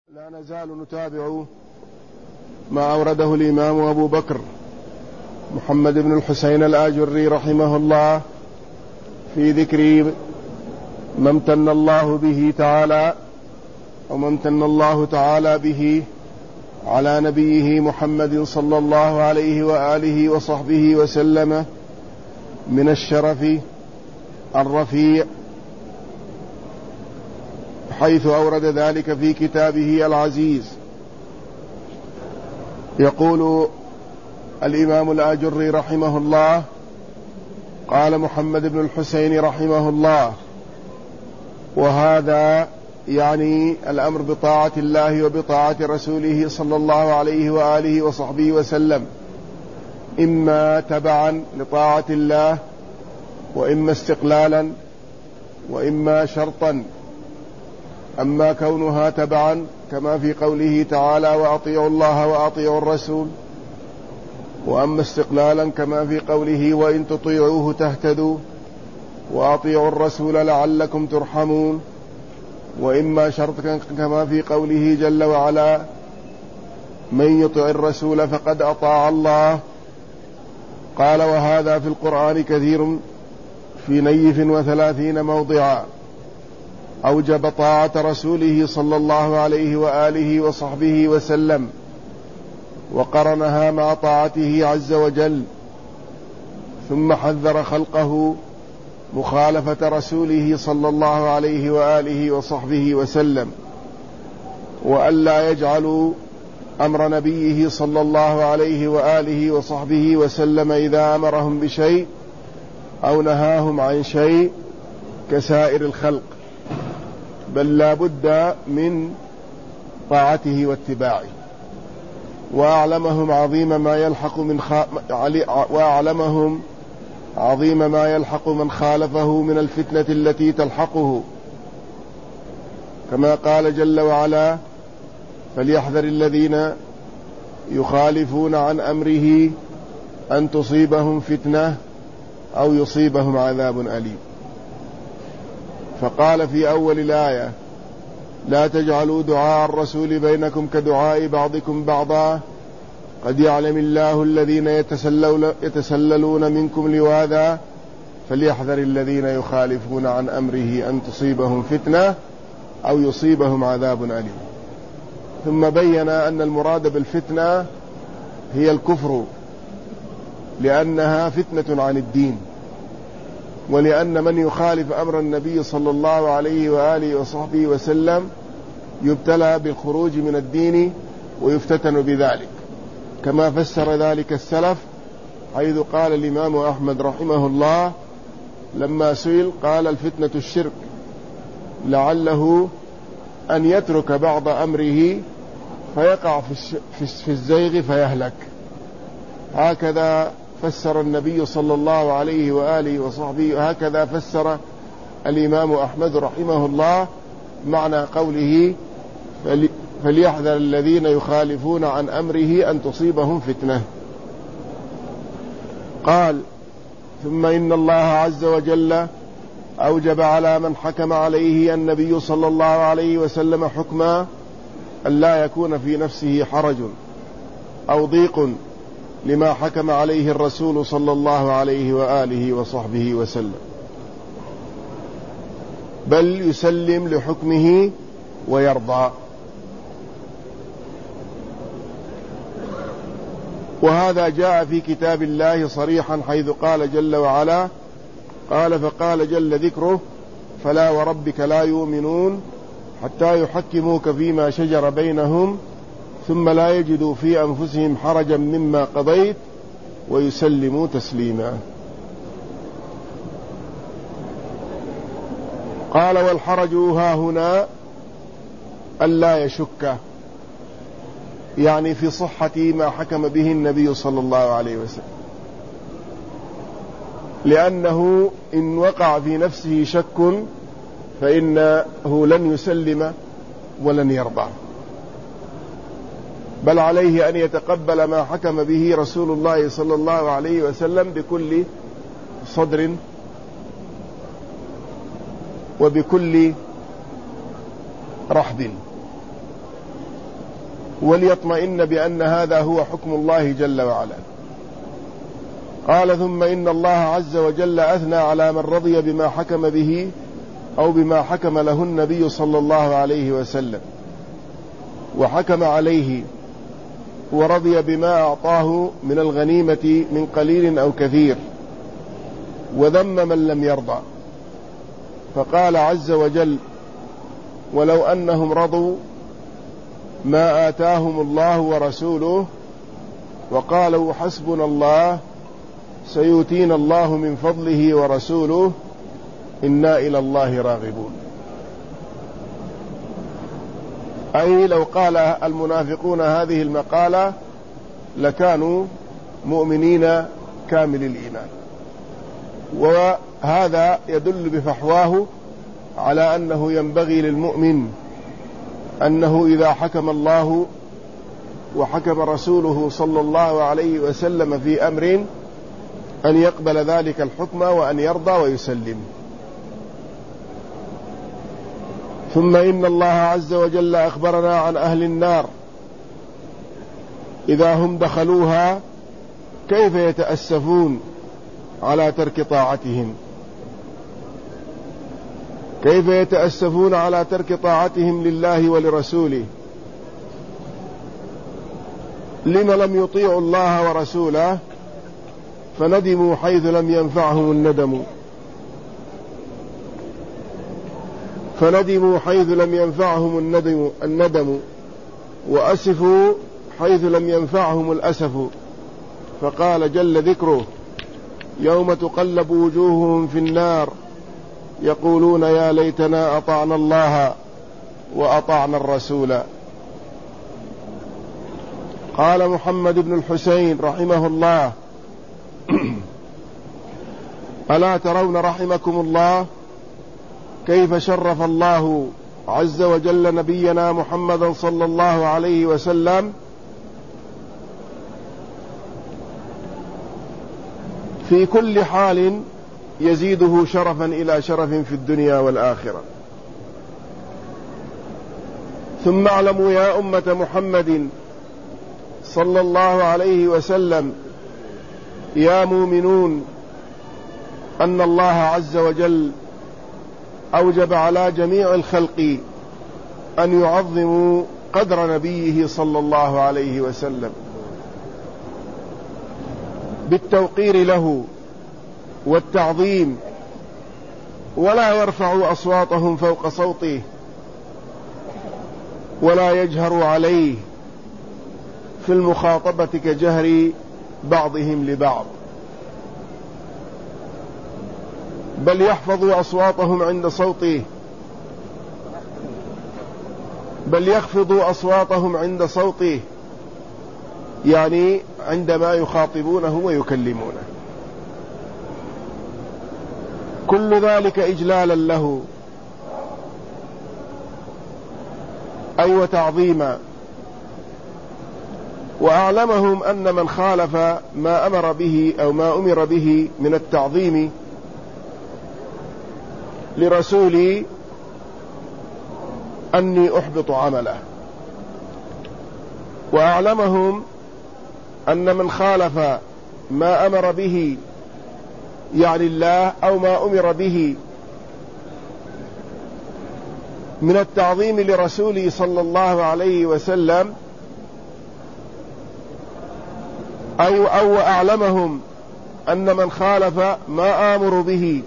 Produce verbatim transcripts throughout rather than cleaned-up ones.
لا نزال نتابع ما أورده الإمام أبو بكر محمد بن الحسين الآجري رحمه الله في ذكر ما امتن الله به تعالى أو ما امتن الله تعالى به على نبيه محمد صلى الله عليه وآله وصحبه وسلم من الشرف الرفيع، حيث أورد ذلك في كتابه العزيز. يقول الإمام الآجري رحمه الله: قال محمد بن الحسين رحمه الله: وهذا يعني الأمر بطاعة الله وبطاعة رسوله صلى الله عليه وآله وصحبه وسلم، إما تبعا لطاعة الله، وإما استقلالا، وإما شرطا. أما كونها تبعا كما في قوله تعالى: وأطيعوا الله وأطيعوا الرسول، وأما استقلالا كما في قوله: وإن تطيعوه تهتدوا، وأطيعوا الرسول لعلكم ترحمون. وإما شرطا كما في قوله جل وعلا: من يطع الرسول فقد أطاع الله. قال: وهذا في القرآن كثير في نيف وثلاثين موضعا أوجب طاعة رسوله صلى الله عليه وآله وصحبه وسلم، وقرنها مع طاعته عز وجل، ثم حذر خلقه مخالفة رسوله صلى الله عليه وآله وصحبه وسلم، وألا يجعلوا أمر نبيه صلى الله عليه وآله وصحبه وسلم إذا أمرهم بشيء أو نهاهم عن شيء كسائر الخلق، بل لا بد من طاعته واتباعه. وأعلمهم عظيم ما يلحق من خ... وأعلمهم عظيم ما يلحق من خالفه من الفتنة التي تلحقه، كما قال جل وعلا: فليحذر الذين يخالفون عن أمره أن تصيبهم فتنة أو يصيبهم عذاب أليم. فقال في أول الآية: لا تجعلوا دعاء الرسول بينكم كدعاء بعضكم بعضا قد يعلم الله الذين يتسللون منكم لواذا فليحذر الذين يخالفون عن أمره أن تصيبهم فتنة أو يصيبهم عذاب أليم. ثم بين أن المراد بالفتنة هي الكفر، لأنها فتنة عن الدين، ولأن من يخالف أمر النبي صلى الله عليه وآله وصحبه وسلم يبتلى بالخروج من الدين ويفتتن بذلك، كما فسر ذلك السلف، حيث قال الإمام أحمد رحمه الله لما سئل قال: الفتنة الشرك، لعله أن يترك بعض أمره فيقع في الزيغ فيهلك. هكذا فسر النبي صلى الله عليه وآله وصحبه، هكذا فسر الإمام أحمد رحمه الله معنى قوله: فليحذر الذين يخالفون عن أمره أن تصيبهم فتنة. قال: ثم إن الله عز وجل أوجب على من حكم عليه النبي صلى الله عليه وسلم حكما أن لا يكون في نفسه حرج أو ضيق لما حكم عليه الرسول صلى الله عليه وآله وصحبه وسلم، بل يسلم لحكمه ويرضى. وهذا جاء في كتاب الله صريحا، حيث قال جل وعلا: قال فقال جل ذكره: فلا وربك لا يؤمنون حتى يحكموك فيما شجر بينهم ثم لا يجدوا في أنفسهم حرجا مما قضيت ويسلموا تسليما. قال: والحرج ها هنا ألا يشك، يعني في صحة ما حكم به النبي صلى الله عليه وسلم، لأنه إن وقع في نفسه شك فإنه لن يسلم ولن يرضى، بل عليه أن يتقبل ما حكم به رسول الله صلى الله عليه وسلم بكل صدر وبكل رحب. وليطمئن بأن هذا هو حكم الله جل وعلا. قال: ثم إن الله عز وجل أثنى على من رضي بما حكم به أو بما حكم له النبي صلى الله عليه وسلم وحكم عليه، ورضي بما أعطاه من الغنيمة من قليل أو كثير، وذم من لم يرضى. فقال عز وجل: ولو أنهم رضوا ما آتاهم الله ورسوله وقالوا حسبنا الله سيؤتينا الله من فضله ورسوله إنا إلى الله راغبون. أي لو قال المنافقون هذه المقالة لكانوا مؤمنين كامل الإيمان. وهذا يدل بفحواه على أنه ينبغي للمؤمن أنه إذا حكم الله وحكم رسوله صلى الله عليه وسلم في أمر أن يقبل ذلك الحكم وأن يرضى ويسلم. ثم إن الله عز وجل أخبرنا عن أهل النار إذا هم دخلوها كيف يتأسفون على ترك طاعتهم، كيف يتأسفون على ترك طاعتهم لله ولرسوله. لما لم يطيعوا الله ورسوله فندموا حيث لم ينفعهم الندم فندموا حيث لم ينفعهم الندم, الندم وأسفوا حيث لم ينفعهم الأسف. فقال جل ذكره: يوم تقلب وجوههم في النار يقولون يا ليتنا أطعنا الله وأطعنا الرسول. قال محمد بن الحسين رحمه الله: ألا ترون رحمكم الله كيف شرف الله عز وجل نبينا محمدا صلى الله عليه وسلم في كل حال يزيده شرفا إلى شرف في الدنيا والآخرة. ثم اعلموا يا أمة محمد صلى الله عليه وسلم يا مؤمنون أن الله عز وجل أوجب على جميع الخلق أن يعظموا قدر نبيه صلى الله عليه وسلم بالتوقير له والتعظيم، ولا يرفعوا أصواتهم فوق صوته ولا يجهروا عليه في المخاطبة كجهر بعضهم لبعض، بل يحفظوا أصواتهم عند صوته بل يخفضوا أصواتهم عند صوته، يعني عندما يخاطبونه ويكلمونه. كل ذلك إجلالا له أي وتعظيما. وأعلمهم أن من خالف ما أمر به أو ما أمر به من التعظيم لرسولي أني أحبط عمله. وأعلمهم أن من خالف ما أمر به يعني الله أو ما أمر به من التعظيم لرسوله صلى الله عليه وسلم أي أو أعلمهم أن من خالف ما آمر به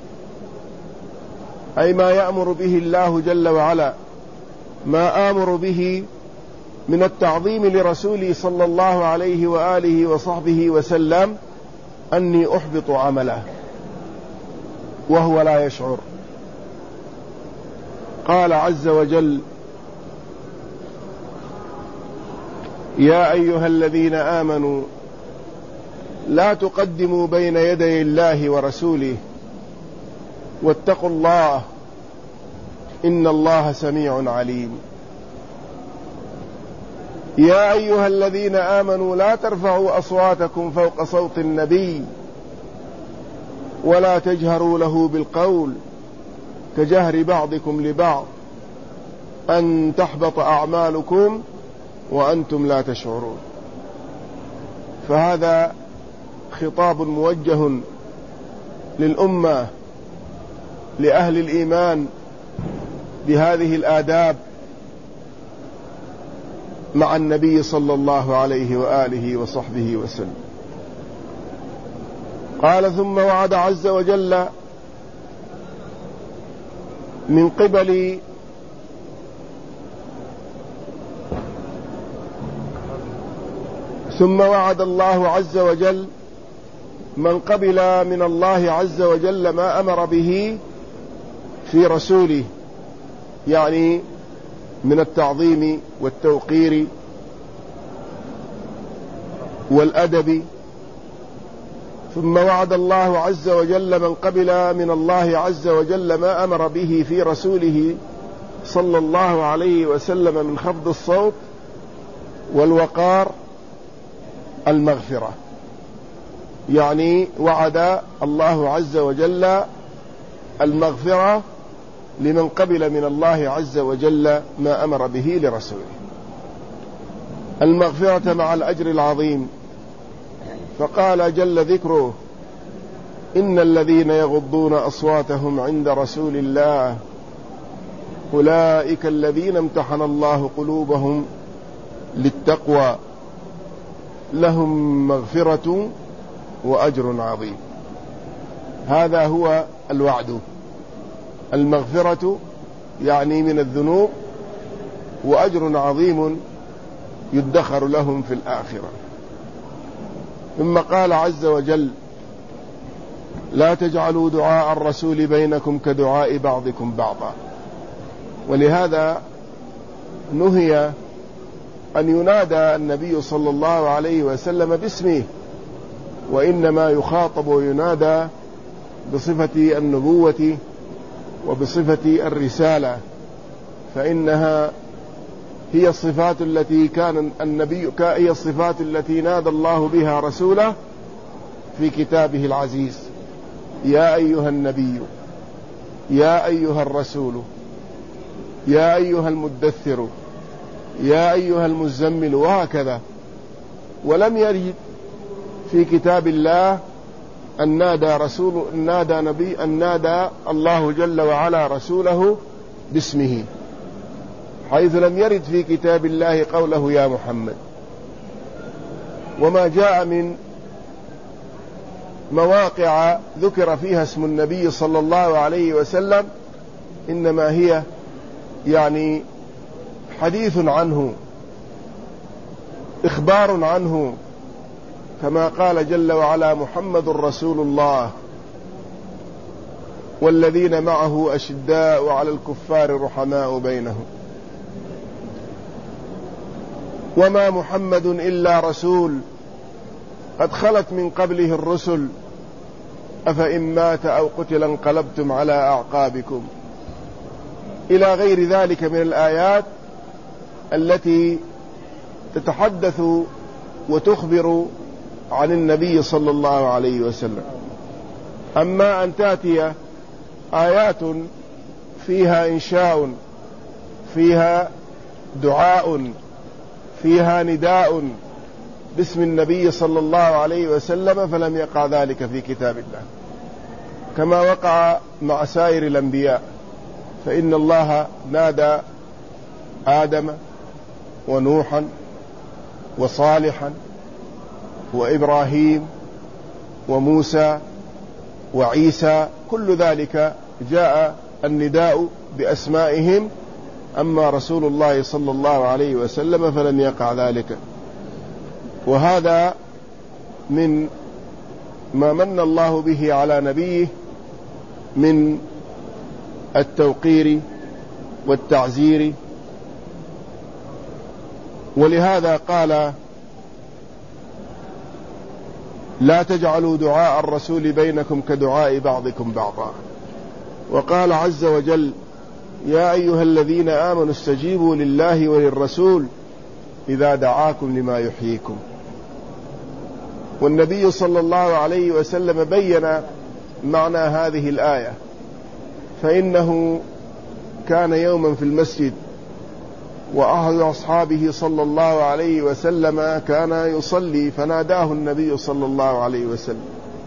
أي ما يأمر به الله جل وعلا ما آمر به من التعظيم لرسوله صلى الله عليه وآله وصحبه وسلم أني أحبط عمله وهو لا يشعر. قال عز وجل: يا أيها الذين آمنوا لا تقدموا بين يدي الله ورسوله واتقوا الله إن الله سميع عليم. يا أيها الذين آمنوا لا ترفعوا أصواتكم فوق صوت النبي ولا تجهروا له بالقول كجهر بعضكم لبعض أن تحبط أعمالكم وأنتم لا تشعرون. فهذا خطاب موجه للأمة، لأهل الإيمان بهذه الآداب مع النبي صلى الله عليه وآله وصحبه وسلم. قال: ثم وعد عز وجل من قبل ثم وعد الله عز وجل من قبل من الله عز وجل ما أمر به في رسوله، يعني من التعظيم والتوقير والأدب. ثم وعد الله عز وجل من قبل من الله عز وجل ما أمر به في رسوله صلى الله عليه وسلم من خفض الصوت والوقار المغفرة، يعني وعد الله عز وجل المغفرة لمن قبل من الله عز وجل ما أمر به لرسوله، المغفرة مع الأجر العظيم. فقال جل ذكره: إن الذين يغضون أصواتهم عند رسول الله أولئك الذين امتحن الله قلوبهم للتقوى لهم مغفرة وأجر عظيم. هذا هو الوعد، المغفرة يعني من الذنوب، وأجر عظيم يدخر لهم في الآخرة. ثم قال عز وجل: لا تجعلوا دعاء الرسول بينكم كدعاء بعضكم بعضا. ولهذا نهي أن ينادى النبي صلى الله عليه وسلم باسمه، وإنما يخاطب وينادى بصفة النبوة وبصفة الرسالة، فإنها هي الصفات التي كان النبي هي الصفات التي نادى الله بها رسوله في كتابه العزيز: يا أيها النبي، يا أيها الرسول، يا أيها المدثر، يا أيها المزمل، وهكذا. ولم يرد في كتاب الله أن نادى رسول أن نادى نبي أن نادى الله جل وعلا رسوله باسمه، حيث لم يرد في كتاب الله قوله يا محمد. وما جاء من مواقع ذكر فيها اسم النبي صلى الله عليه وسلم إنما هي يعني حديث عنه، إخبار عنه، كما قال جل وعلا: محمد رسول الله والذين معه أشداء على الكفار رحماء بينهم وما محمد إلا رسول قد خلت من قبله الرسل أفإن مات أو قتل انقلبتم على أعقابكم، إلى غير ذلك من الآيات التي تتحدث وتخبر عن النبي صلى الله عليه وسلم. أما أن تأتي آيات فيها إنشاء، فيها دعاء، فيها نداء باسم النبي صلى الله عليه وسلم، فلم يقع ذلك في كتاب الله، كما وقع مع سائر الأنبياء. فإن الله نادى آدم ونوحا وصالحا وإبراهيم وموسى وعيسى، كل ذلك جاء النداء بأسمائهم. أما رسول الله صلى الله عليه وسلم فلم يقع ذلك. وهذا من ما من الله به على نبيه من التوقير والتعزير. ولهذا قال: لا تجعلوا دعاء الرسول بينكم كدعاء بعضكم بعضا. وقال عز وجل: يا أيها الذين آمنوا استجيبوا لله وللرسول إذا دعاكم لما يحييكم. والنبي صلى الله عليه وسلم بين معنى هذه الآية، فإنه كان يوما في المسجد وأحد أصحابه صلى الله عليه وسلم كان يصلي فناداه النبي صلى الله عليه وسلم،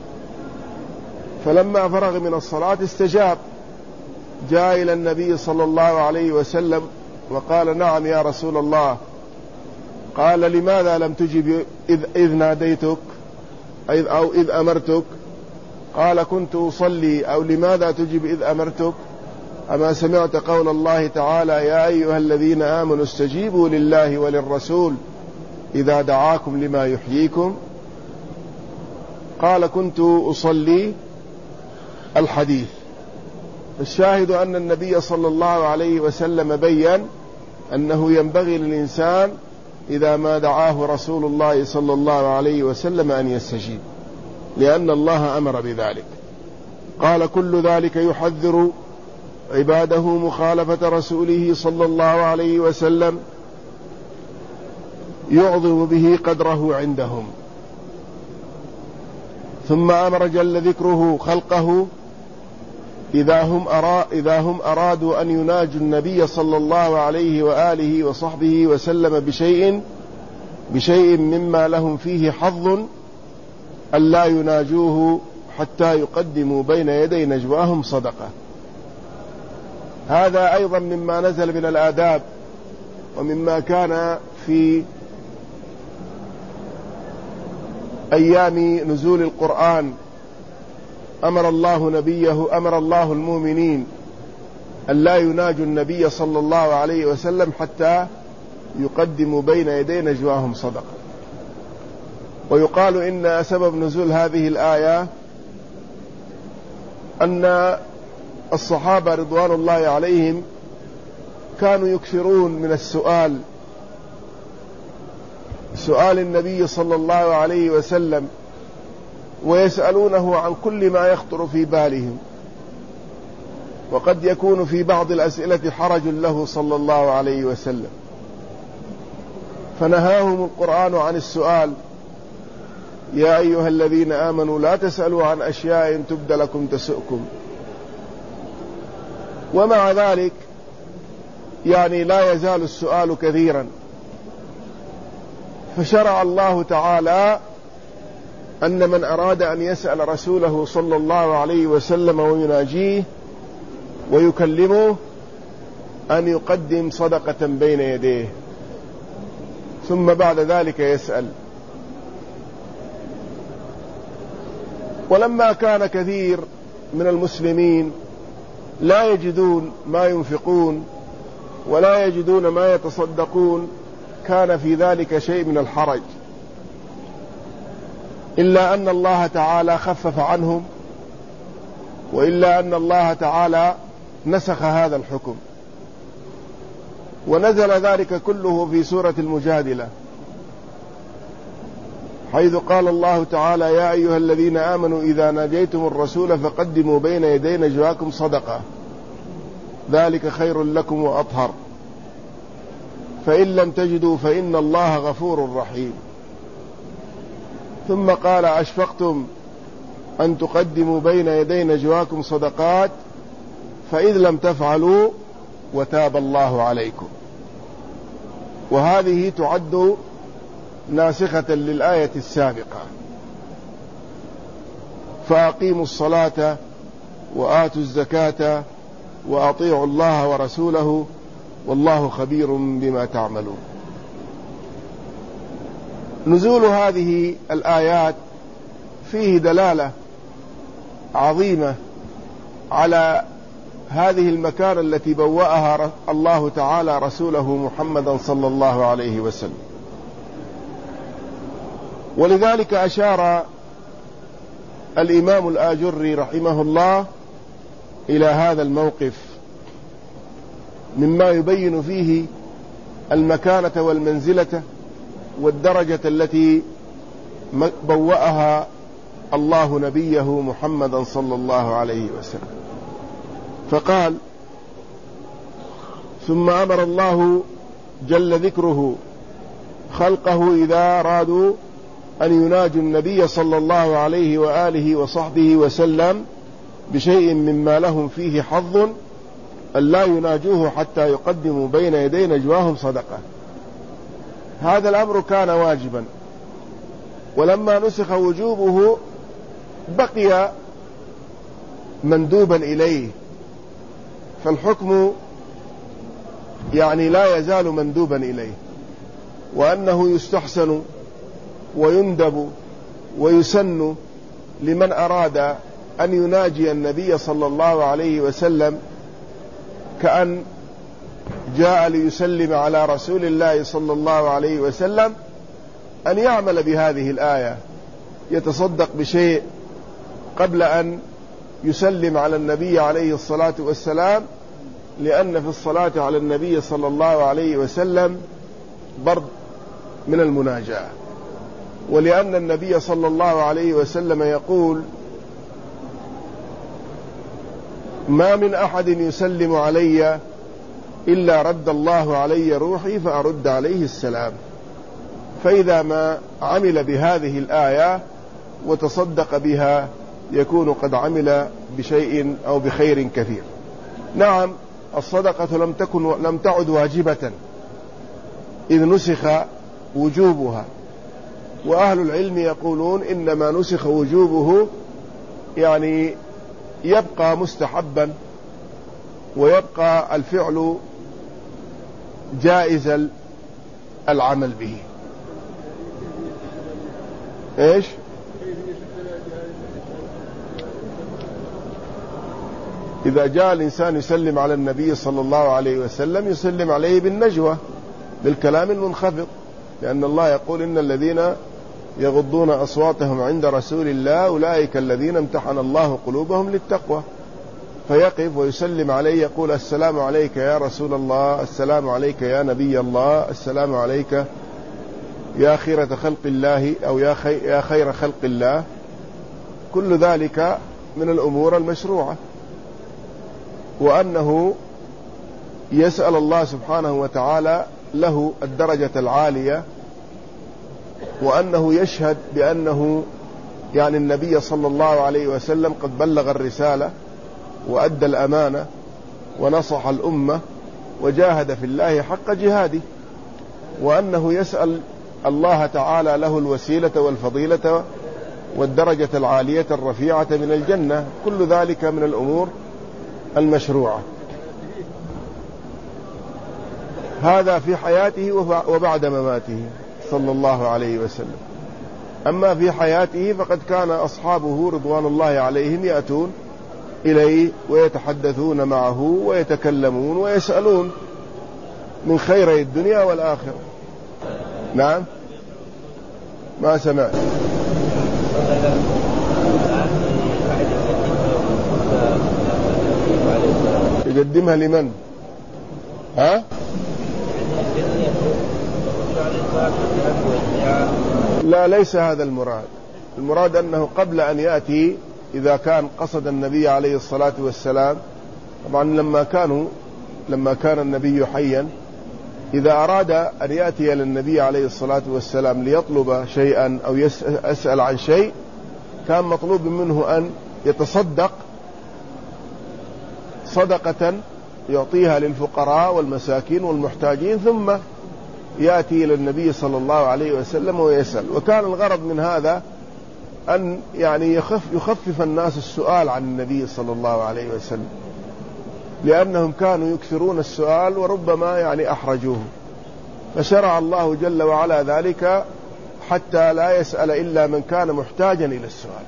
فلما فرغ من الصلاة استجاب، جاء إلى النبي صلى الله عليه وسلم وقال: نعم يا رسول الله. قال: لماذا لم تجب إذ, إذ ناديتك أو إذ أمرتك؟ قال: كنت أصلي. أو لماذا تجب إذ أمرتك؟ أما سمعت قول الله تعالى: يا أيها الذين آمنوا استجيبوا لله وللرسول إذا دعاكم لما يحييكم؟ قال: كنت أصلي. الحديث. الشاهد أن النبي صلى الله عليه وسلم بيّن أنه ينبغي للإنسان إذا ما دعاه رسول الله صلى الله عليه وسلم أن يستجيب، لأن الله أمر بذلك. قال: كل ذلك يحذر عباده مخالفة رسوله صلى الله عليه وسلم، يعظم به قدره عندهم. ثم أمر جل ذكره خلقه إذا هم, أرا إذا هم أرادوا أن يناجوا النبي صلى الله عليه وآله وصحبه وسلم بشيء بشيء مما لهم فيه حظ ألا يناجوه حتى يقدموا بين يدي نجواهم صدقة. هذا أيضا مما نزل من الآداب ومما كان في أيام نزول القرآن. أمر الله نبيه أمر الله المؤمنين أن لا يناجوا النبي صلى الله عليه وسلم حتى يقدموا بين يدي نجواهم صدقة. ويقال إن سبب نزول هذه الآية أن الصحابة رضوان الله عليهم كانوا يكثرون من السؤال سؤال النبي صلى الله عليه وسلم، ويسألونه عن كل ما يخطر في بالهم، وقد يكون في بعض الأسئلة حرج له صلى الله عليه وسلم، فنهاهم القرآن عن السؤال: يا أيها الذين آمنوا لا تسألوا عن أشياء تبد لكم تسؤكم. ومع ذلك يعني لا يزال السؤال كثيرا، فشرع الله تعالى أن من أراد أن يسأل رسوله صلى الله عليه وسلم ويناجيه ويكلمه أن يقدم صدقة بين يديه، ثم بعد ذلك يسأل. ولما كان كثير من المسلمين لا يجدون ما ينفقون ولا يجدون ما يتصدقون، كان في ذلك شيء من الحرج، إلا أن الله تعالى خفف عنهم، وإلا أن الله تعالى نسخ هذا الحكم، ونزل ذلك كله في سورة المجادلة، حيث قال الله تعالى: يا أيها الذين آمنوا إذا ناجيتم الرسول فقدموا بين يدي نجواكم صدقة ذلك خير لكم وأطهر، فإن لم تجدوا فإن الله غفور رحيم. ثم قال: أشفقتم أن تقدموا بين يدي نجواكم صدقات فإذ لم تفعلوا وتاب الله عليكم. وهذه تعد ناسخة للآية السابقة: فأقيموا الصلاة وآتوا الزكاة وأطيعوا الله ورسوله والله خبير بما تعملون. نزول هذه الآيات فيه دلالة عظيمة على هذه المكانة التي بوأها الله تعالى رسوله محمدا صلى الله عليه وسلم. ولذلك أشار الإمام الآجري رحمه الله إلى هذا الموقف مما يبين فيه المكانة والمنزلة والدرجة التي بوأها الله نبيه محمدا صلى الله عليه وسلم. فقال: ثم أمر الله جل ذكره خلقه إذا أرادوا أن يناجوا النبي صلى الله عليه وآله وصحبه وسلم بشيء مما لهم فيه حظ أن لا يناجوه حتى يقدموا بين يدي نجواهم صدقة. هذا الأمر كان واجبا، ولما نسخ وجوبه بقي مندوبا إليه، فالحكم يعني لا يزال مندوبا إليه، وأنه يستحسن ويندب ويسن لمن أراد أن يناجي النبي صلى الله عليه وسلم، كأن جاء ليسلم على رسول الله صلى الله عليه وسلم، أن يعمل بهذه الآية، يتصدق بشيء قبل أن يسلم على النبي عليه الصلاة والسلام، لأن في الصلاة على النبي صلى الله عليه وسلم برد من المناجاة، ولأن النبي صلى الله عليه وسلم يقول: ما من أحد يسلم علي إلا رد الله علي روحي فأرد عليه السلام. فإذا ما عمل بهذه الآية وتصدق بها يكون قد عمل بشيء أو بخير كثير. نعم، الصدقة لم تكن لم تعد واجبة إذ نسخ وجوبها، وأهل العلم يقولون إنما نسخ وجوبه يعني يبقى مستحبا، ويبقى الفعل جائز العمل به. إيش؟ إذا جاء الإنسان يسلم على النبي صلى الله عليه وسلم يسلم عليه بالنجوى، بالكلام المنخفض، لأن الله يقول: إن الذين يغضون أصواتهم عند رسول الله أولئك الذين امتحن الله قلوبهم للتقوى. فيقف ويسلم عليه، يقول: السلام عليك يا رسول الله، السلام عليك يا نبي الله، السلام عليك يا خيرة خلق الله، أو يا, خي يا خير خلق الله. كل ذلك من الأمور المشروعة، وأنه يسأل الله سبحانه وتعالى له الدرجة العالية، وأنه يشهد بأنه يعني النبي صلى الله عليه وسلم قد بلغ الرسالة وأدى الأمانة ونصح الأمة وجاهد في الله حق جهاده، وأنه يسأل الله تعالى له الوسيلة والفضيلة والدرجة العالية الرفيعة من الجنة. كل ذلك من الأمور المشروعة. هذا في حياته وبعد مماته صلى الله عليه وسلم. أما في حياته فقد كان أصحابه رضوان الله عليهم يأتون إليه ويتحدثون معه ويتكلمون ويسألون من خيري الدنيا والآخرة. نعم، ما سمعت. يقدمها لمن؟ ها؟ لا، ليس هذا المراد. المراد أنه قبل أن يأتي، إذا كان قصد النبي عليه الصلاة والسلام، طبعا لما كانوا لما كان النبي حيا، إذا أراد أن يأتي للنبي عليه الصلاة والسلام ليطلب شيئا أو يسأل عن شيء، كان مطلوب منه أن يتصدق صدقة يعطيها للفقراء والمساكين والمحتاجين، ثم يأتي إلى النبي صلى الله عليه وسلم ويسأل. وكان الغرض من هذا أن يعني يخف يخفف الناس السؤال عن النبي صلى الله عليه وسلم، لأنهم كانوا يكثرون السؤال وربما يعني أحرجوه، فشرع الله جل وعلا ذلك حتى لا يسأل إلا من كان محتاجا إلى السؤال.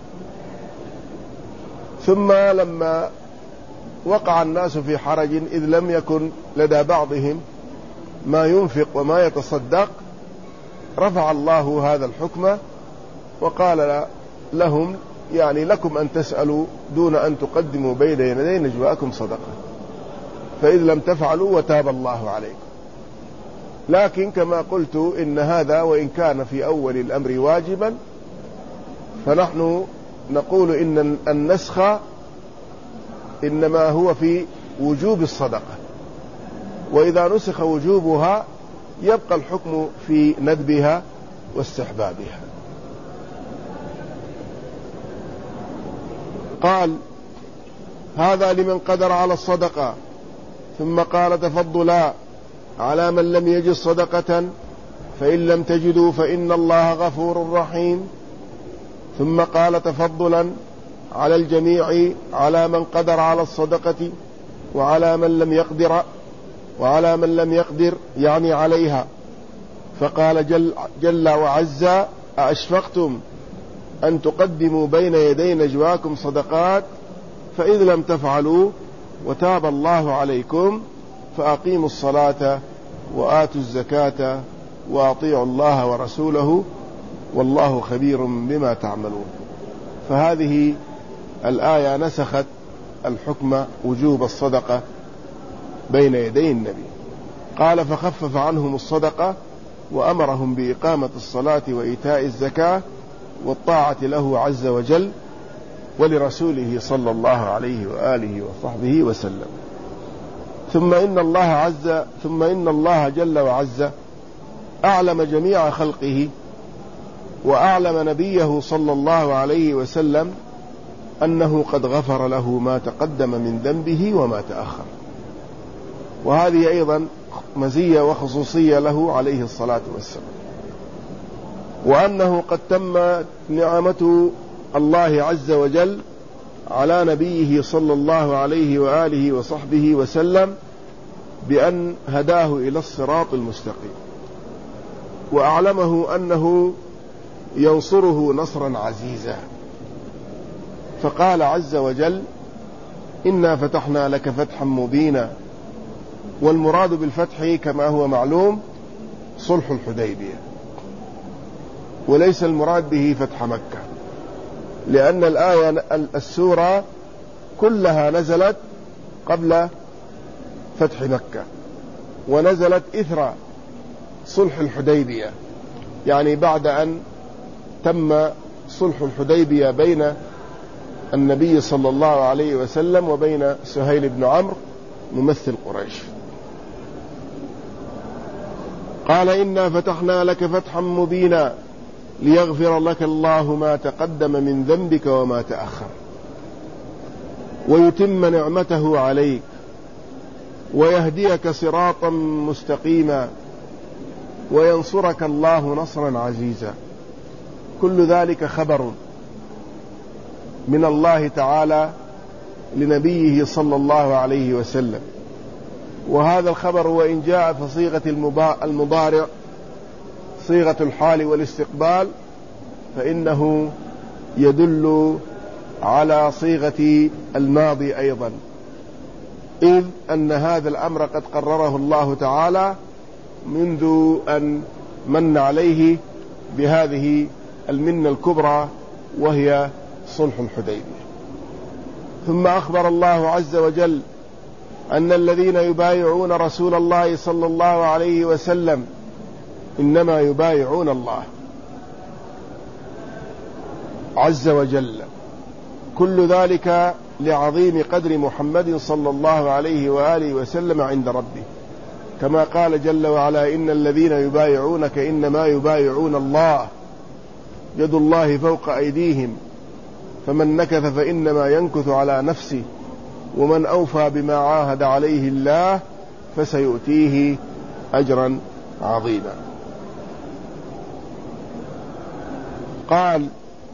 ثم لما وقع الناس في حرج إذ لم يكن لدى بعضهم ما ينفق وما يتصدق، رفع الله هذا الحكم وقال لهم: يعني لكم أن تسألوا دون أن تقدموا بين يدي نجواكم صدقة، فإذ لم تفعلوا وتاب الله عليكم. لكن كما قلت إن هذا وإن كان في أول الأمر واجبا، فنحن نقول إن النسخ إنما هو في وجوب الصدقة، وإذا نسخ وجوبها يبقى الحكم في ندبها واستحبابها. قال: هذا لمن قدر على الصدقة ثم قال تفضلا على من لم يجد صدقة فإن لم تجدوا فإن الله غفور رحيم. ثم قال تفضلا على الجميع على من قدر على الصدقة وعلى من لم يقدر وعلى من لم يقدر يعني عليها. فقال جل, جل وعز أأشفقتم أن تقدموا بين يدي نجواكم صدقات فإذ لم تفعلوا وتاب الله عليكم فأقيموا الصلاة وآتوا الزكاة وأطيعوا الله ورسوله والله خبير بما تعملون. فهذه الآية نسخت الحكم وجوب الصدقة بين يدي النبي. قال فخفف عنهم الصدقة وأمرهم بإقامة الصلاة وإيتاء الزكاة والطاعة له عز وجل ولرسوله صلى الله عليه وآله وصحبه وسلم. ثم إن الله عز ثم إن الله جل وعز أعلم جميع خلقه وأعلم نبيه صلى الله عليه وسلم أنه قد غفر له ما تقدم من ذنبه وما تأخر. وهذه أيضا مزية وخصوصية له عليه الصلاة والسلام. وأنه قد تم نعمة الله عز وجل على نبيه صلى الله عليه وآله وصحبه وسلم بأن هداه إلى الصراط المستقيم وأعلمه أنه ينصره نصرا عزيزا. فقال عز وجل إنا فتحنا لك فتحا مبينا. والمراد بالفتح كما هو معلوم صلح الحديبية، وليس المراد به فتح مكة، لأن الآية السورة كلها نزلت قبل فتح مكة ونزلت إثر صلح الحديبية، يعني بعد أن تم صلح الحديبية بين النبي صلى الله عليه وسلم وبين سهيل بن عمرو ممثل قريش. قال إنا فتحنا لك فتحا مبينا ليغفر لك الله ما تقدم من ذنبك وما تأخر ويتم نعمته عليك ويهديك صراطا مستقيما وينصرك الله نصرا عزيزا. كل ذلك خبر من الله تعالى لنبيه صلى الله عليه وسلم. وهذا الخبر وإن جاء في صيغة المضارع صيغة الحال والاستقبال فإنه يدل على صيغة الماضي أيضا، إذ أن هذا الأمر قد قرره الله تعالى منذ أن من عليه بهذه المنة الكبرى وهي صلح الحديبية. ثم أخبر الله عز وجل أن الذين يبايعون رسول الله صلى الله عليه وسلم إنما يبايعون الله عز وجل. كل ذلك لعظيم قدر محمد صلى الله عليه وآله وسلم عند ربه، كما قال جل وعلا إن الذين يبايعونك إنما يبايعون الله يد الله فوق أيديهم فمن نكث فإنما ينكث على نفسه ومن أوفى بما عاهد عليه الله فسيؤتيه أجرا عظيما. قال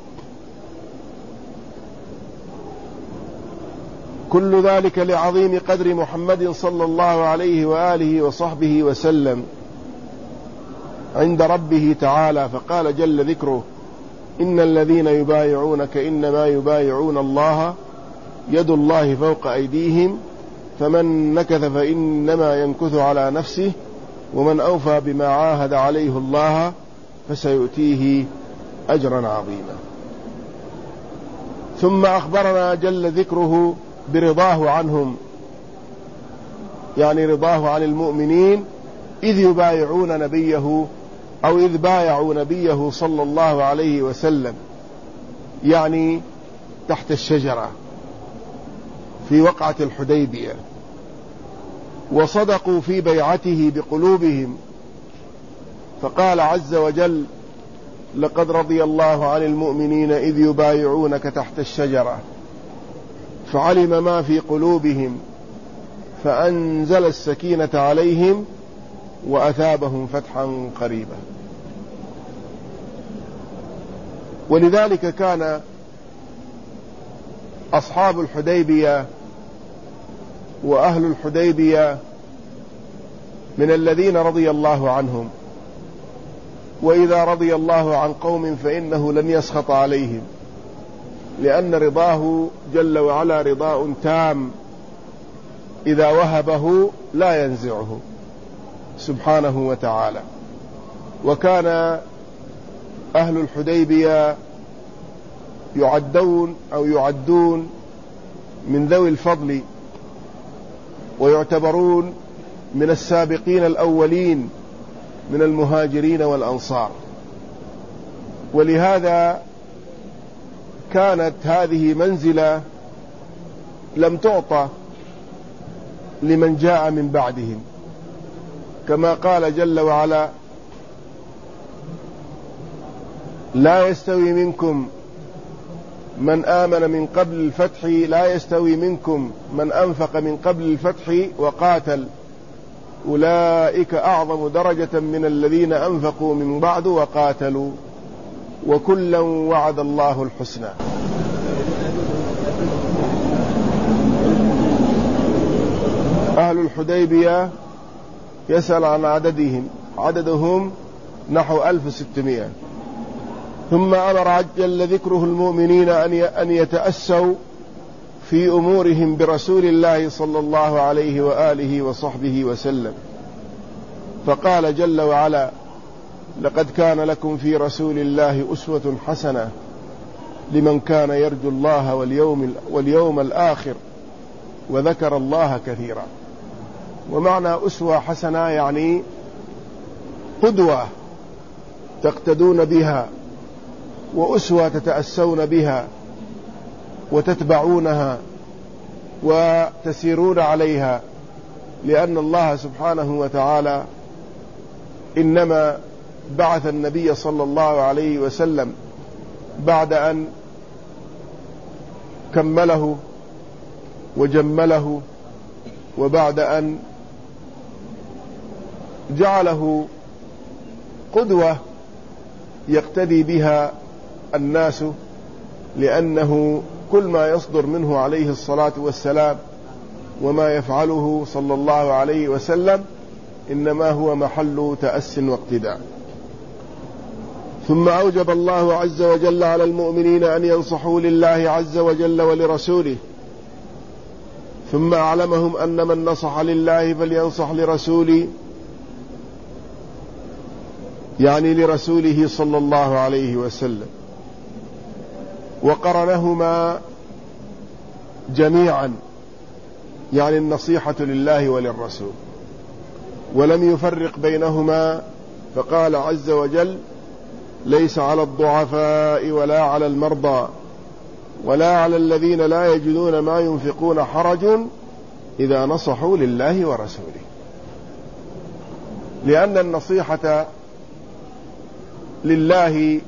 كل ذلك لعظيم قدر محمد صلى الله عليه وآله وصحبه وسلم عند ربه تعالى. فقال جل ذكره إن الذين يبايعونك إنما يبايعون الله يد الله فوق أيديهم فمن نكث فإنما ينكث على نفسه ومن أوفى بما عاهد عليه الله فسيؤتيه أجرا عظيما. ثم أخبرنا جل ذكره برضاه عنهم، يعني رضاه عن المؤمنين إذ يبايعون نبيه أو إذ بايعوا نبيه صلى الله عليه وسلم، يعني تحت الشجرة في وقعة الحديبية، وصدقوا في بيعته بقلوبهم. فقال عز وجل لقد رضي الله عن المؤمنين إذ يبايعونك تحت الشجرة فعلم ما في قلوبهم فأنزل السكينة عليهم وأثابهم فتحا قريبا. ولذلك كان أصحاب الحديبية وأهل الحديبية من الذين رضي الله عنهم، وإذا رضي الله عن قوم فإنه لن يسخط عليهم، لأن رضاه جل وعلا رضاء تام إذا وهبه لا ينزعه سبحانه وتعالى. وكان أهل الحديبية يعدون أو يعدون من ذوي الفضل، ويعتبرون من السابقين الأولين من المهاجرين والأنصار، ولهذا كانت هذه منزلة لم تعطى لمن جاء من بعدهم، كما قال جل وعلا: لا يستوي منكم من آمن من قبل الفتح لا يستوي منكم من أنفق من قبل الفتح وقاتل أولئك أعظم درجة من الذين أنفقوا من بعد وقاتلوا وكلا وعد الله الحسنى. أهل الحديبية يسأل عن عددهم، عددهم نحو ألف وستمائة. ثم أمر عجل ذكره المؤمنين أن يتأسوا في أمورهم برسول الله صلى الله عليه وآله وصحبه وسلم، فقال جل وعلا: لقد كان لكم في رسول الله أسوة حسنة لمن كان يرجو الله واليوم, واليوم الآخر وذكر الله كثيرا. ومعنى أسوة حسنة يعني قدوة تقتدون بها، وأسوة تتأسون بها وتتبعونها وتسيرون عليها، لأن الله سبحانه وتعالى إنما بعث النبي صلى الله عليه وسلم بعد أن كمله وجمله، وبعد أن جعله قدوة يقتدي بها الناس، لأنه كل ما يصدر منه عليه الصلاة والسلام وما يفعله صلى الله عليه وسلم إنما هو محل تأس واقتداء. ثم أوجب الله عز وجل على المؤمنين أن ينصحوا لله عز وجل ولرسوله، ثم أعلمهم أن من نصح لله فلينصح لرسوله، يعني لرسوله صلى الله عليه وسلم، وقرنهما جميعا، يعني النصيحة لله وللرسول، ولم يفرق بينهما، فقال عز وجل: ليس على الضعفاء ولا على المرضى ولا على الذين لا يجدون ما ينفقون حرج إذا نصحوا لله ورسوله. لأن النصيحة لله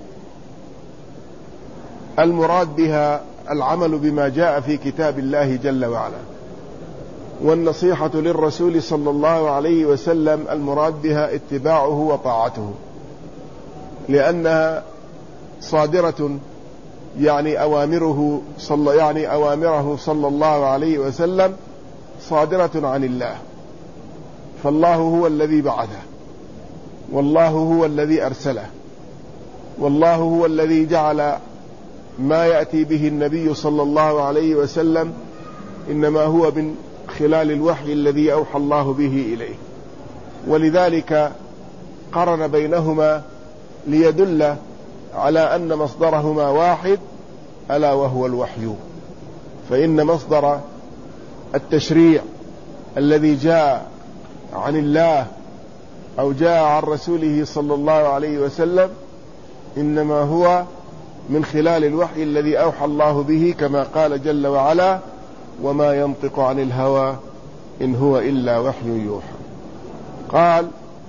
المراد بها العمل بما جاء في كتاب الله جل وعلا، والنصيحة للرسول صلى الله عليه وسلم المراد بها اتباعه وطاعته، لأنها صادرة، يعني أوامره صلى يعني أوامره صلى الله عليه وسلم صادرة عن الله، فالله هو الذي بعثه، والله هو الذي أرسله، والله هو الذي جعل ما يأتي به النبي صلى الله عليه وسلم إنما هو من خلال الوحي الذي أوحى الله به إليه. ولذلك قرن بينهما ليدل على أن مصدرهما واحد، ألا وهو الوحي. فإن مصدر التشريع الذي جاء عن الله أو جاء عن رسوله صلى الله عليه وسلم إنما هو من خلال الوحي الذي أوحى الله به، كما قال جل وعلا: وما ينطق عن الهوى إن هو إلا وحي يوحى. قال: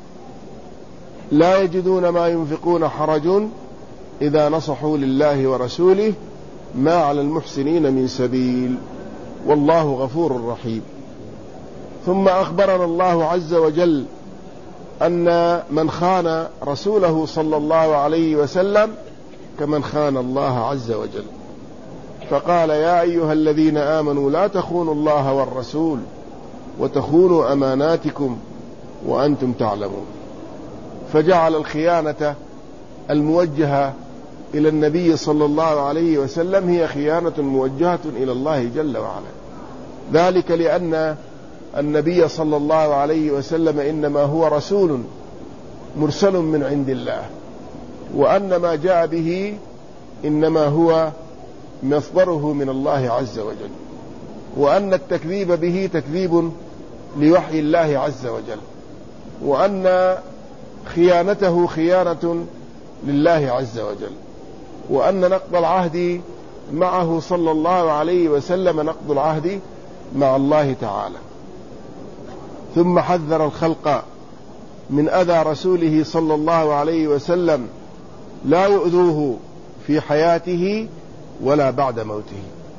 لا يجدون ما ينفقون حرج إذا نصحوا لله ورسوله ما على المحسنين من سبيل والله غفور رحيم. ثم أخبرنا الله عز وجل أن من خان رسوله صلى الله عليه وسلم كمن خان الله عز وجل، فقال: يا أيها الذين آمنوا لا تخونوا الله والرسول وتخونوا أماناتكم وأنتم تعلمون. فجعل الخيانة الموجهة إلى النبي صلى الله عليه وسلم هي خيانة موجهة إلى الله جل وعلا، ذلك لأن النبي صلى الله عليه وسلم إنما هو رسول مرسل من عند الله، وأن ما جاء به إنما هو مصدره من الله عز وجل، وأن التكذيب به تكذيب لوحي الله عز وجل، وأن خيانته خيانة لله عز وجل، وأن نقض العهد معه صلى الله عليه وسلم نقض العهد مع الله تعالى. ثم حذر الخلق من أذى رسوله صلى الله عليه وسلم لا يؤذوه في حياته ولا بعد موته.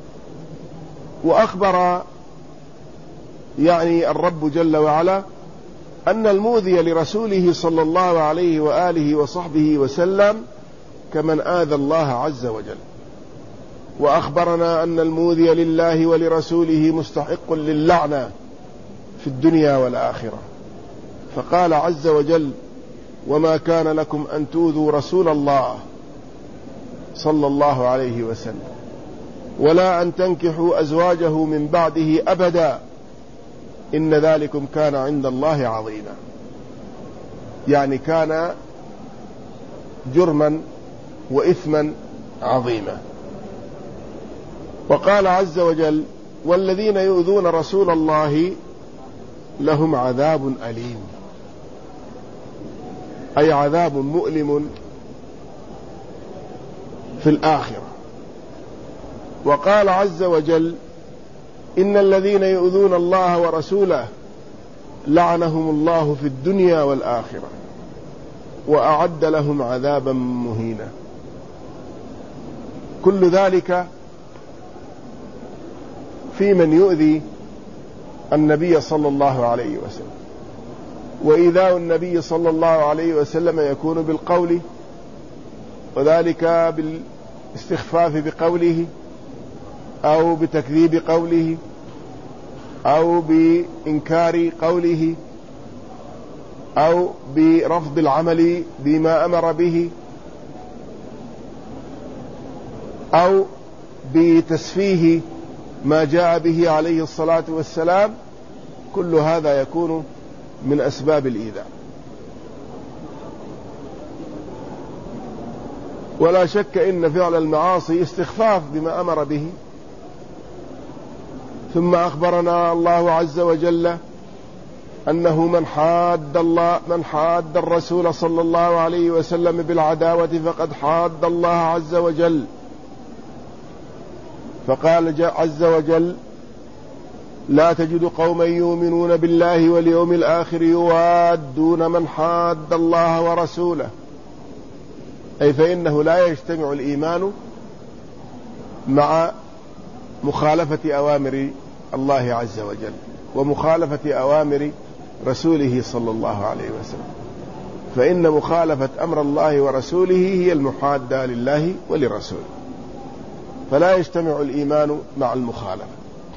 وأخبر يعني الرب جل وعلا أن المؤذي لرسوله صلى الله عليه وآله وصحبه وسلم كمن آذى الله عز وجل. وأخبرنا أن المؤذي لله ولرسوله مستحق للعنة في الدنيا والآخرة، فقال عز وجل: وما كان لكم أن تؤذوا رسول الله صلى الله عليه وسلم ولا أن تنكحوا أزواجه من بعده أبدا إن ذلكم كان عند الله عظيما. يعني كان جرما وإثما عظيما. وقال عز وجل: والذين يؤذون رسول الله لهم عذاب أليم، أي عذاب مؤلم في الآخرة. وقال عز وجل: إن الذين يؤذون الله ورسوله لعنهم الله في الدنيا والآخرة وأعد لهم عذابا مهينا. كل ذلك في من يؤذي النبي صلى الله عليه وسلم. وإيذاء النبي صلى الله عليه وسلم يكون بالقول، وذلك بالاستخفاف بقوله أو بتكذيب قوله أو بإنكار قوله أو برفض العمل بما أمر به أو بتسفيه ما جاء به عليه الصلاة والسلام. كل هذا يكون من أسباب الإيذاء. ولا شك إن فعل المعاصي استخفاف بما أمر به. ثم أخبرنا الله عز وجل أنه من حاد الله من حاد الرسول صلى الله عليه وسلم بالعداوة فقد حاد الله عز وجل. فقال عز وجل: لا تجد قوما يؤمنون بالله واليوم الآخر يوادون من حاد الله ورسوله، أي فإنه لا يجتمع الإيمان مع مخالفة أوامر الله عز وجل ومخالفة أوامر رسوله صلى الله عليه وسلم، فإن مخالفة أمر الله ورسوله هي المحادة لله ولرسوله، فلا يجتمع الإيمان مع المخالفة.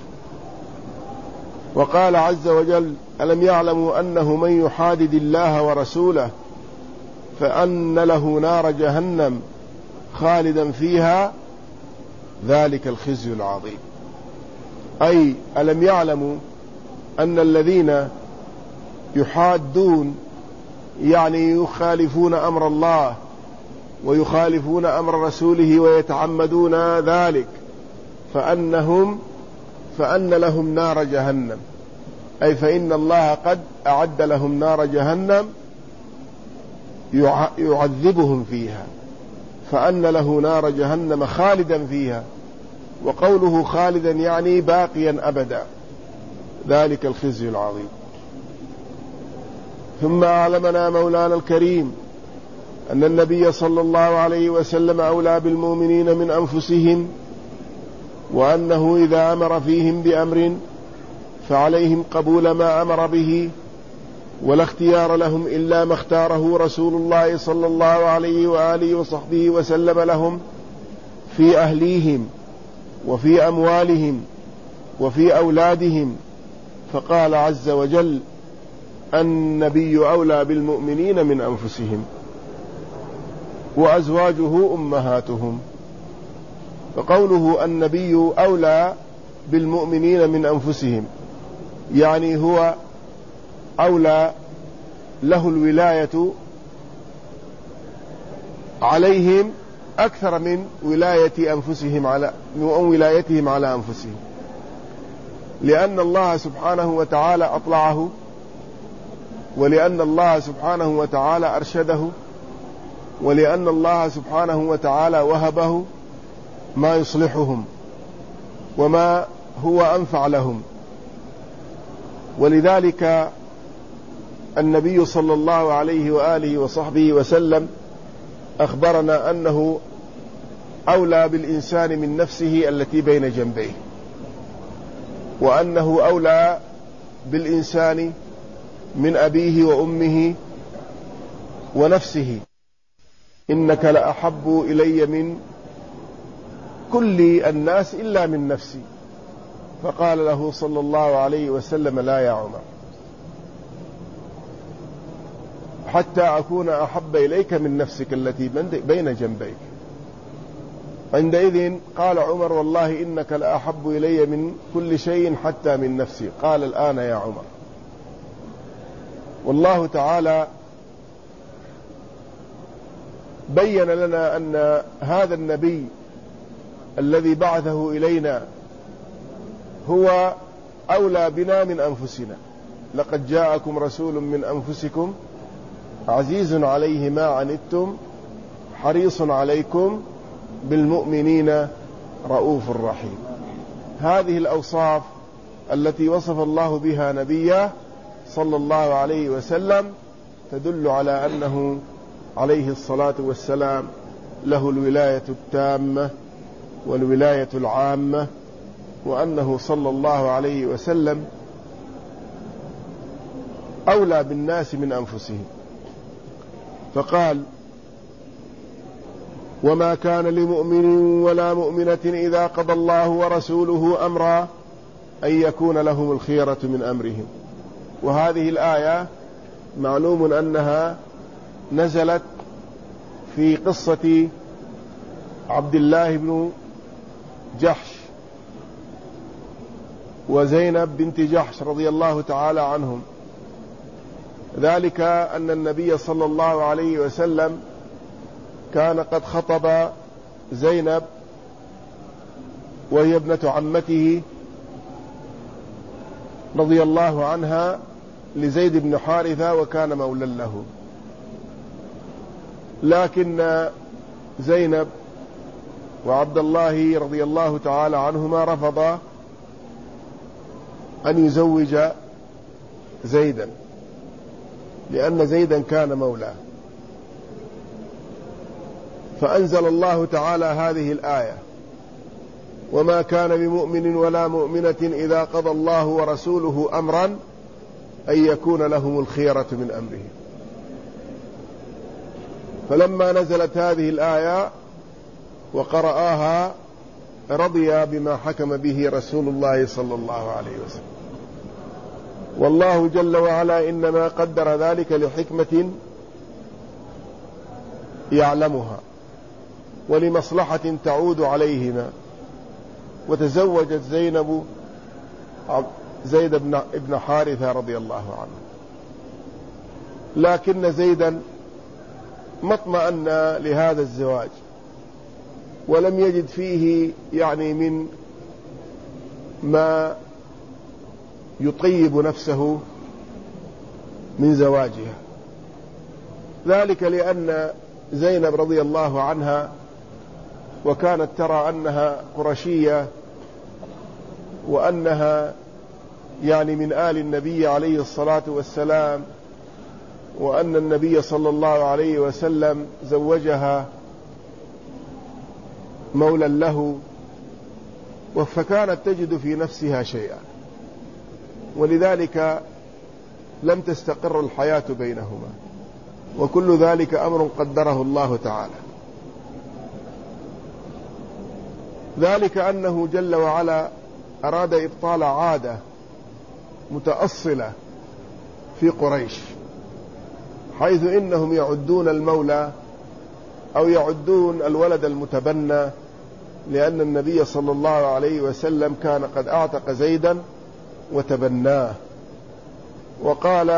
وقال عز وجل: ألم يعلموا أنه من يحادد الله ورسوله فأن له نار جهنم خالدا فيها ذلك الخزي العظيم. أي ألم يعلموا أن الذين يحادون يعني يخالفون أمر الله ويخالفون أمر رسوله ويتعمدون ذلك فأنهم فأن لهم نار جهنم، أي فإن الله قد أعد لهم نار جهنم يعذبهم فيها، فأن له نار جهنم خالدا فيها. وقوله خالدا يعني باقيا أبدا، ذلك الخزي العظيم. ثم أعلمنا مولانا الكريم أن النبي صلى الله عليه وسلم أولى بالمؤمنين من أنفسهم، وأنه إذا أمر فيهم بأمر فعليهم قبول ما أمر به، ولا اختيار لهم إلا ما اختاره رسول الله صلى الله عليه وآله وصحبه وسلم لهم في أهليهم وفي أموالهم وفي أولادهم. فقال عز وجل: النبي أولى بالمؤمنين من أنفسهم وأزواجه أمهاتهم. فقوله النبي أولى بالمؤمنين من أنفسهم يعني هو أولى، له الولاية عليهم أكثر من ولاية أنفسهم على من ولايتهم على أنفسهم، لأن الله سبحانه وتعالى أطلعه، ولأن الله سبحانه وتعالى أرشده، ولأن الله سبحانه وتعالى وهبه ما يصلحهم وما هو أنفع لهم. ولذلك النبي صلى الله عليه وآله وصحبه وسلم أخبرنا أنه أولى بالإنسان من نفسه التي بين جنبيه، وأنه أولى بالإنسان من أبيه وأمه ونفسه. إنك لأحب إلي من كل الناس إلا من نفسي. فقال له صلى الله عليه وسلم: لا يا عمر، حتى أكون أحب إليك من نفسك التي بين جنبيك. عندئذ قال عمر: والله إنك لأحب إلي من كل شيء حتى من نفسي. قال: الآن يا عمر. والله تعالى بين لنا أن هذا النبي الذي بعثه إلينا هو أولى بنا من أنفسنا. لقد جاءكم رسول من أنفسكم عزيز عليه ما عنتم حريص عليكم بالمؤمنين رؤوف رحيم. هذه الأوصاف التي وصف الله بها نبيه صلى الله عليه وسلم تدل على أنه عليه الصلاة والسلام له الولاية التامة والولاية العامة، وأنه صلى الله عليه وسلم أولى بالناس من أنفسهم. فقال: وما كان لمؤمن ولا مؤمنة إذا قضى الله ورسوله أمرا أن يكون لهم الخيرة من أمرهم. وهذه الآية معلوم أنها نزلت في قصة عبد الله بن جحش وزينب بنت جحش رضي الله تعالى عنهم. ذلك أن النبي صلى الله عليه وسلم كان قد خطب زينب وهي ابنة عمته رضي الله عنها لزيد بن حارثة، وكان مولا له. لكن زينب وعبد الله رضي الله تعالى عنهما رفضا أن يزوج زيدا، لأن زيدا كان مولاه. فأنزل الله تعالى هذه الآية: وما كان لمؤمن ولا مؤمنة إذا قضى الله ورسوله أمرا أن يكون لهم الخيرة من أمرهم. فلما نزلت هذه الآية وقرآها رضي بما حكم به رسول الله صلى الله عليه وسلم. والله جل وعلا إنما قدر ذلك لحكمة يعلمها ولمصلحة تعود عليهما. وتزوجت زينب زيد بن حارثة رضي الله عنه، لكن زيدا ما اطمأن لهذا الزواج ولم يجد فيه يعني من ما يطيب نفسه من زواجها. ذلك لأن زينب رضي الله عنها وكانت ترى أنها قرشية وأنها يعني من آل النبي عليه الصلاة والسلام، وأن النبي صلى الله عليه وسلم زوجها مولا له، فكانت تجد في نفسها شيئا. ولذلك لم تستقر الحياة بينهما، وكل ذلك أمر قدره الله تعالى. ذلك أنه جل وعلا أراد إبطال عادة متأصلة في قريش، حيث إنهم يعدون المولى أو يعدون الولد المتبنى، لأن النبي صلى الله عليه وسلم كان قد أعتق زيدا وتبناه، وقال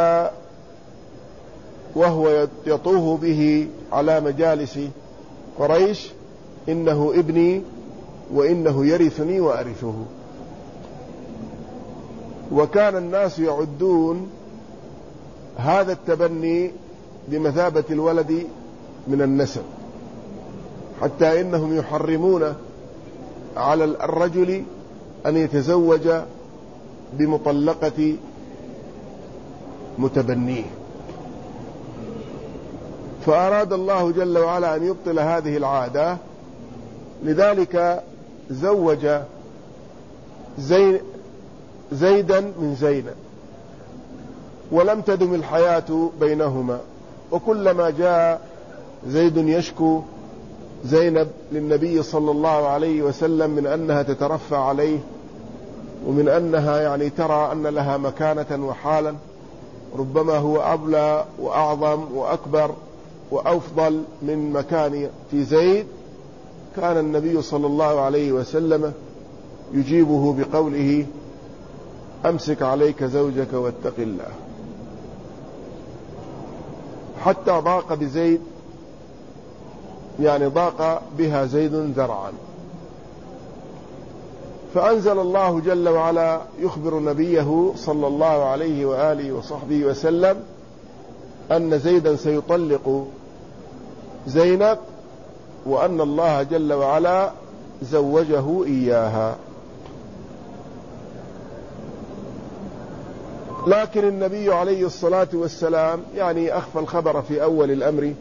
وهو يطوف به على مجالس قريش: إنه ابني وإنه يرثني وأرثه. وكان الناس يعدون هذا التبني بمثابة الولد من النسب، حتى إنهم يحرمون على الرجل أن يتزوج بمطلقة متبنيه. فأراد الله جل وعلا أن يبطل هذه العادة، لذلك زوج زي زيدا من زينب، ولم تدم الحياة بينهما. وكلما جاء زيد يشكو زينب للنبي صلى الله عليه وسلم من أنها تترفع عليه، ومن أنها يعني ترى أن لها مكانة وحالا ربما هو أبلى وأعظم وأكبر وأفضل من مكان زيد، كان النبي صلى الله عليه وسلم يجيبه بقوله: أمسك عليك زوجك واتق الله. حتى ضاق بزيد، يعني ضاق بها زيد ذرعا، فأنزل الله جل وعلا يخبر نبيه صلى الله عليه وآله وصحبه وسلم أن زيدا سيطلق زينب، وأن الله جل وعلا زوجه إياها. لكن النبي عليه الصلاة والسلام يعني أخفى الخبر في أول الأمر،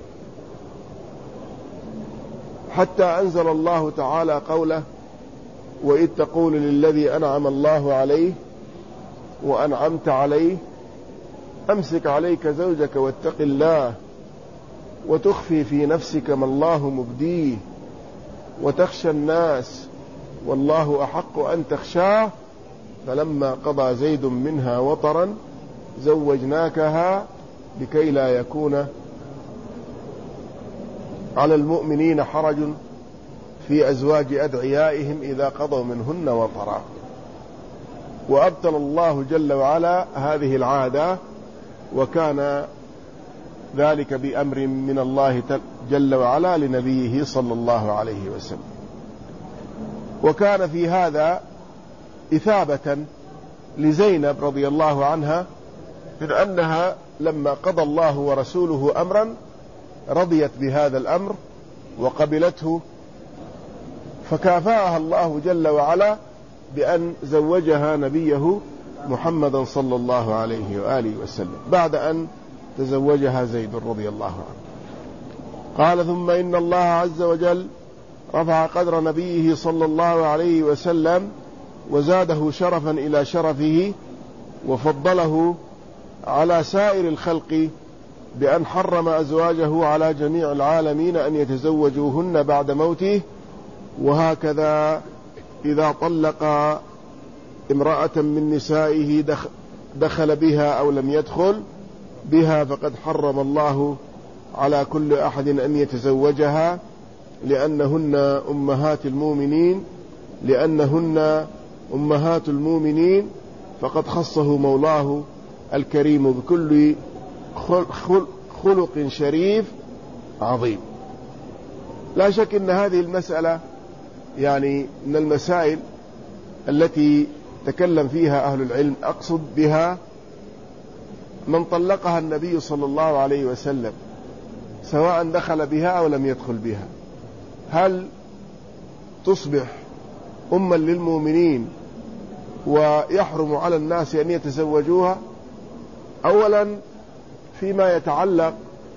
حتى أنزل الله تعالى قوله: وإذ تقول للذي أنعم الله عليه وأنعمت عليه أمسك عليك زوجك واتق الله وتخفي في نفسك ما الله مبديه وتخشى الناس والله أحق أن تخشاه فلما قضى زيد منها وطرا زوجناكها لكي لا يكون على المؤمنين حرج في أزواج أدعيائهم إذا قضوا منهن وطرا. وأبطل الله جل وعلا هذه العادة، وكان ذلك بأمر من الله جل وعلا لنبيه صلى الله عليه وسلم. وكان في هذا إثابة لزينب رضي الله عنها، من أنها لما قضى الله ورسوله أمرا رضيت بهذا الأمر وقبلته، فكافأها الله جل وعلا بأن زوجها نبيه محمدا صلى الله عليه وآله وسلم بعد أن تزوجها زيد رضي الله عنه. قال: ثم إن الله عز وجل رفع قدر نبيه صلى الله عليه وسلم وزاده شرفا إلى شرفه، وفضله على سائر الخلق بأن حرم أزواجه على جميع العالمين أن يتزوجوهن بعد موته. وهكذا إذا طلق امرأة من نسائه دخل بها أو لم يدخل بها فقد حرم الله على كل أحد أن يتزوجها، لأنهن أمهات المؤمنين لأنهن أمهات المؤمنين فقد خصه مولاه الكريم بكل خلق شريف عظيم. لا شك أن هذه المسألة يعني من المسائل التي تكلم فيها أهل العلم، أقصد بها من طلقها النبي صلى الله عليه وسلم سواء دخل بها أو لم يدخل بها، هل تصبح أما للمؤمنين ويحرم على الناس أن يتزوجوها؟ أولا فيما يتعلق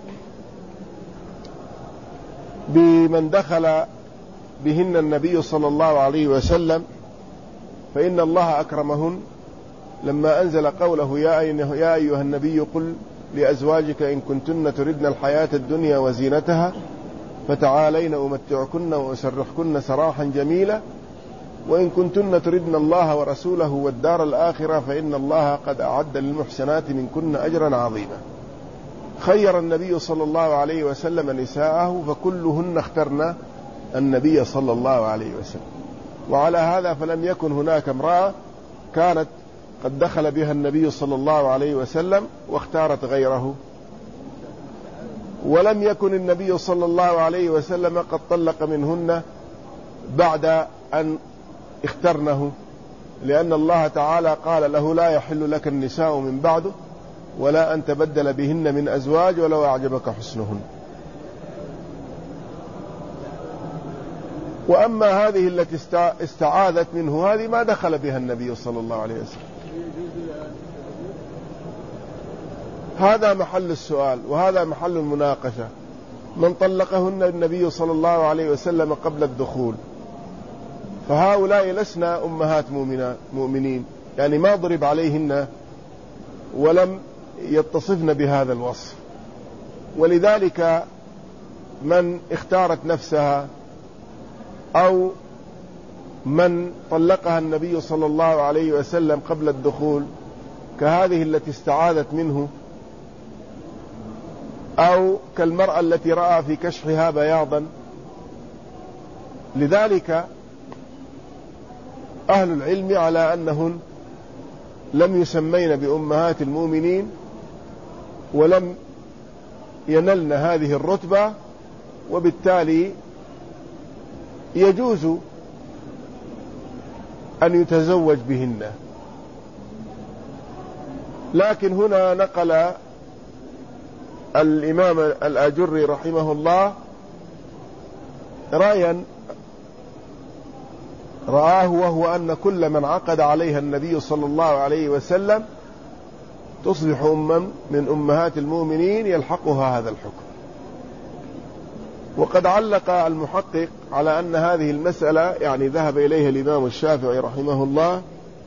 بمن دخل بهن النبي صلى الله عليه وسلم فإن الله أكرمهن لما أنزل قوله يا أيها النبي قل لأزواجك إن كنتن تردن الحياة الدنيا وزينتها فتعالين أمتعكن وأسرحكن سراحا جميلا وإن كنتن تردن الله ورسوله والدار الآخرة فإن الله قد أعد للمحسنات منكن أجرا عظيما. خير النبي صلى الله عليه وسلم نساءه فكلهن اخترن النبي صلى الله عليه وسلم، وعلى هذا فلم يكن هناك امرأة كانت قد دخل بها النبي صلى الله عليه وسلم واختارت غيره، ولم يكن النبي صلى الله عليه وسلم قد طلق منهن بعد أن اخترنه، لأن الله تعالى قال له لا يحل لك النساء من بعده ولا أن تبدل بهن من أزواج ولو أعجبك حسنهن. وأما هذه التي استعاذت منه هذه ما دخل بها النبي صلى الله عليه وسلم. هذا محل السؤال وهذا محل المناقشة. من طلقهن النبي صلى الله عليه وسلم قبل الدخول، فهؤلاء لسنا أمهات مؤمنين، يعني ما ضرب عليهن ولم يتصفن بهذا الوصف، ولذلك من اختارت نفسها أو من طلقها النبي صلى الله عليه وسلم قبل الدخول كهذه التي استعاذت منه، أو كالمرأة التي رأى في كشحها بياضا. لذلك أهل العلم على أنهن لم يسمين بأمهات المؤمنين ولم ينلن هذه الرتبة، وبالتالي يجوز أن يتزوج بهن. لكن هنا نقل الإمام الآجري رحمه الله رأيا رآه، وهو أن كل من عقد عليها النبي صلى الله عليه وسلم تصبح أما من أمهات المؤمنين يلحقها هذا الحكم. وقد علق المحقق على أن هذه المسألة يعني ذهب إليها الإمام الشافعي رحمه الله،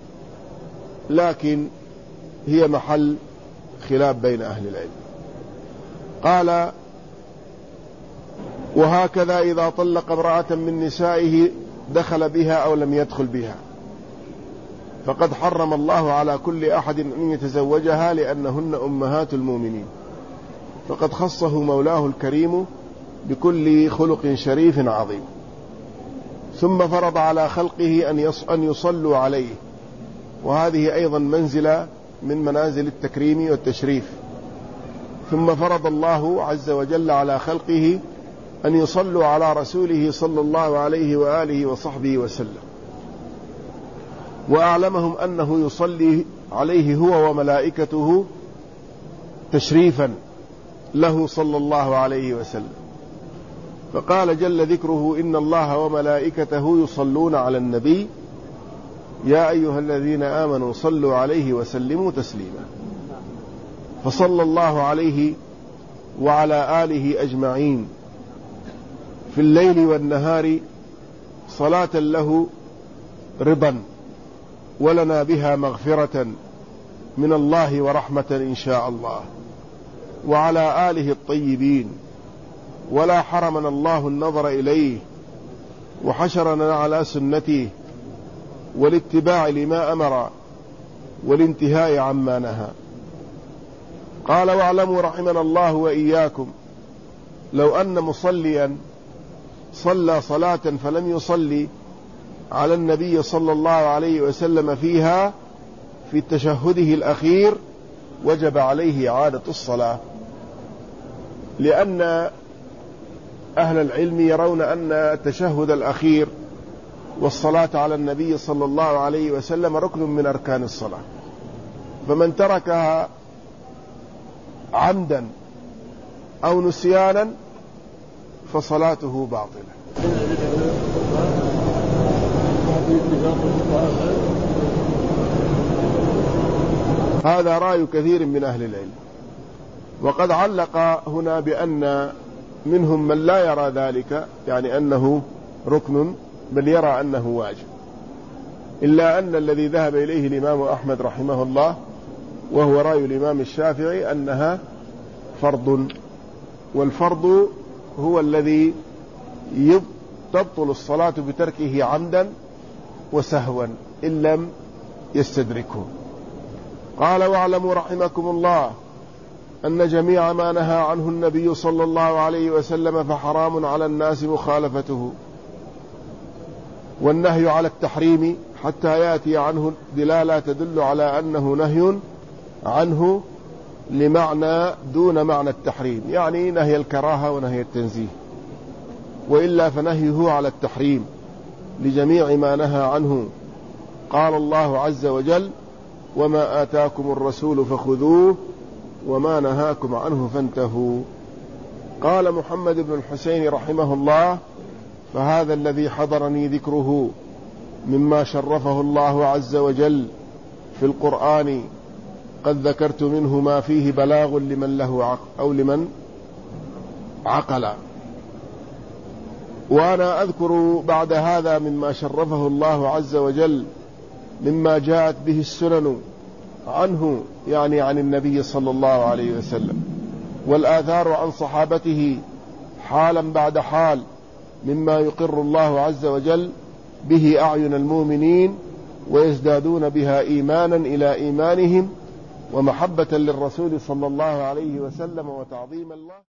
لكن هي محل خلاف بين أهل العلم. قال: وهكذا إذا طلق امرأة من نسائه دخل بها أو لم يدخل بها فقد حرم الله على كل أحد أن يتزوجها لأنهن أمهات المؤمنين، فقد خصه مولاه الكريم بكل خلق شريف عظيم. ثم فرض على خلقه أن يصلوا عليه، وهذه أيضا منزلة من منازل التكريم والتشريف. ثم فرض الله عز وجل على خلقه أن يصلوا على رسوله صلى الله عليه وآله وصحبه وسلم، وأعلمهم أنه يصلي عليه هو وملائكته تشريفا له صلى الله عليه وسلم. فقال جل ذكره: إن الله وملائكته يصلون على النبي يا أيها الذين آمنوا صلوا عليه وسلموا تسليما. فصلى الله عليه وعلى آله أجمعين في الليل والنهار صلاة له رضا ولنا بها مغفرة من الله ورحمة إن شاء الله، وعلى آله الطيبين، ولا حرمنا الله النظر إليه وحشرنا على سنته والاتباع لما أمر والانتهاء عما نهى. قال: واعلموا رحمنا الله وإياكم لو أن مصليا صلى صلاة فلم يصلي على النبي صلى الله عليه وسلم فيها في تشهده الأخير وجب عليه إعادة الصلاة، لأن أهل العلم يرون أن التشهد الأخير والصلاة على النبي صلى الله عليه وسلم ركن من أركان الصلاة، فمن تركها عمدا أو نسيانا فصلاته باطلة. هذا رأي كثير من أهل العلم. وقد علق هنا بأن منهم من لا يرى ذلك، يعني أنه ركن، بل يرى أنه واجب. إلا أن الذي ذهب إليه الإمام أحمد رحمه الله وهو رأي الإمام الشافعي أنها فرض، والفرض هو الذي تبطل الصلاة بتركه عمدا وسهوا إن لم يستدركه. قال: واعلموا رحمكم الله أن جميع ما نهى عنه النبي صلى الله عليه وسلم فحرام على الناس مخالفته، والنهي على التحريم حتى يأتي عنه دلالة تدل على أنه نهي عنه لمعنى دون معنى التحريم، يعني نهي الكراهة ونهي التنزيه، وإلا فنهيه على التحريم لجميع ما نهى عنه. قال الله عز وجل: وما آتاكم الرسول فخذوه وما نهاكم عنه فانتهوا. قال محمد بن الحسين رحمه الله: فهذا الذي حضرني ذكره مما شرفه الله عز وجل في القرآن قد ذكرت منه ما فيه بلاغ لمن له عقل أو لمن عقل. وأنا أذكر بعد هذا مما شرفه الله عز وجل مما جاءت به السنن عنه، يعني عن النبي صلى الله عليه وسلم، والآثار عن صحابته حالا بعد حال، مما يقر الله عز وجل به أعين المؤمنين ويزدادون بها إيمانا إلى إيمانهم ومحبة للرسول صلى الله عليه وسلم وتعظيما له.